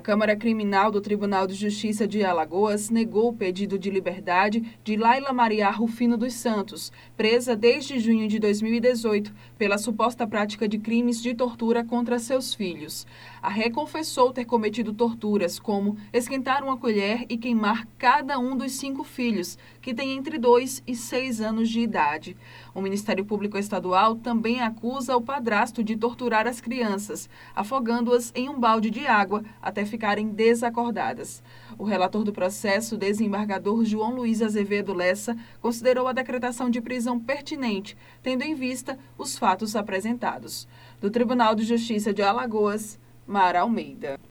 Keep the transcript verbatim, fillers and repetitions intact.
Câmara Criminal do Tribunal de Justiça de Alagoas negou o pedido de liberdade de Laila Maria Rufino dos Santos, presa desde junho de dois mil e dezoito pela suposta prática de crimes de tortura contra seus filhos. A ré confessou ter cometido torturas como esquentar uma colher e queimar cada um dos cinco filhos, que têm entre dois e seis anos de idade. O Ministério Público Estadual também acusa o padrasto de torturar as crianças, afogando-as em um balde de água até ficarem desacordadas. O relator do processo, desembargador João Luiz Azevedo Lessa, considerou a decretação de prisão pertinente, tendo em vista os fatos apresentados. Do Tribunal de Justiça de Alagoas, Mara Almeida.